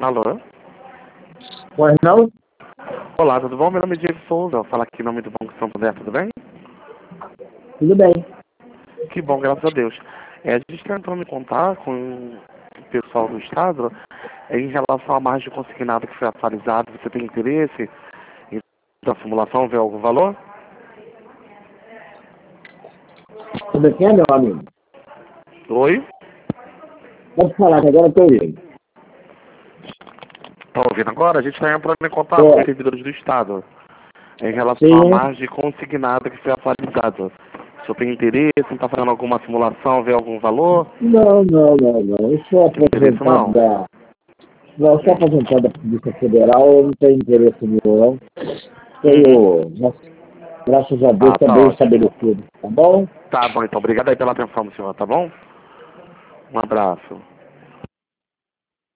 Alô? Pois não? Olá, tudo bom? Meu nome é Diego Souza. Eu falo aqui em nome do Banco Santander, tudo bem? Tudo bem. Que bom, graças a Deus. A gente está entrando em contato com o pessoal do Estado em relação à margem consignada que foi atualizada. Você tem interesse em da simulação, ver algum valor? Tudo bem, meu amigo? Oi? Pode falar, que agora eu estou ouvindo. Está ouvindo agora? A gente está entrando em contato com os É, servidores do Estado em relação à sim. margem consignada que foi atualizada. O senhor tem interesse em estar fazendo alguma simulação, ver algum valor? Não. Eu sou Tem interesse aposentado não? da... Não, eu sou aposentado da Polícia Federal, eu não tenho interesse nenhum, não. Uhum. Tenho, graças a Deus, Ah, está tá bem ótimo. estabelecido, tá bom? Tá bom, então. Obrigado aí pela atenção, senhor, tá bom? Um abraço.